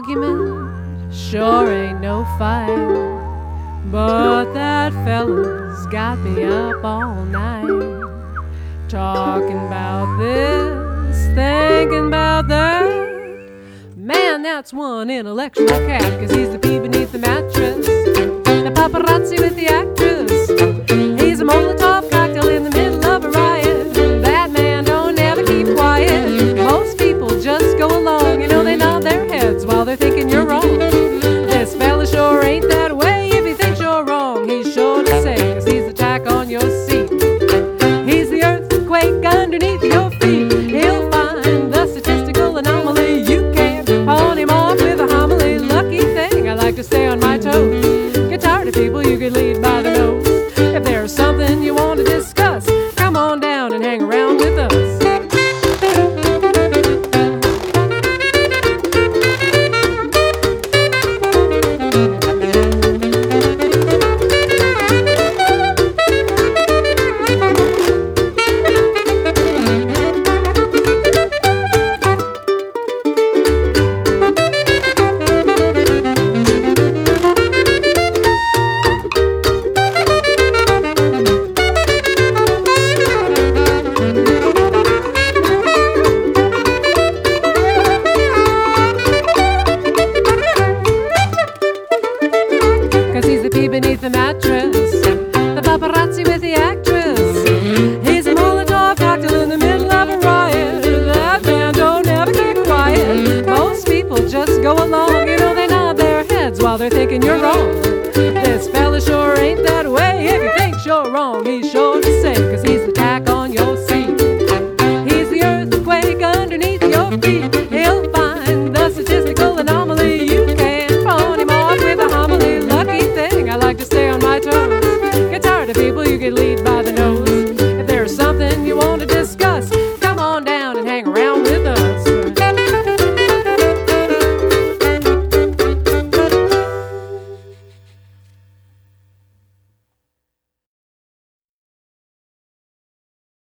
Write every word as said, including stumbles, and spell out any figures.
argument sure ain't no fight, but that fella's got me up all night, talking about this, thinking about that. Man, that's one intellectual cat, 'cause he's the pea beneath the mattress, the paparazzi with the actress. He's a Molotov cocktail in the middle of a riot. That man don't ever keep quiet. Most people just go along, you know, they nod their heads while they're thinking you're wrong. This fella sure ain't that way. If he thinks you're wrong, he's sure to say, 'cause he's the tack on your seat. He's the earthquake underneath your feet. He'll find the statistical anomaly. You can't pawn him off with a homily. Lucky thing, I like to stay on my toes. Get tired of people you could lead by the nose. If there's something you want to discuss, come on down and hang around with us. Beneath the mattress, the paparazzi with the actress. He's a Molotov cocktail in the middle of a riot. That man don't ever keep quiet. Most people just go along, you know, they nod their heads while they're thinking you're wrong.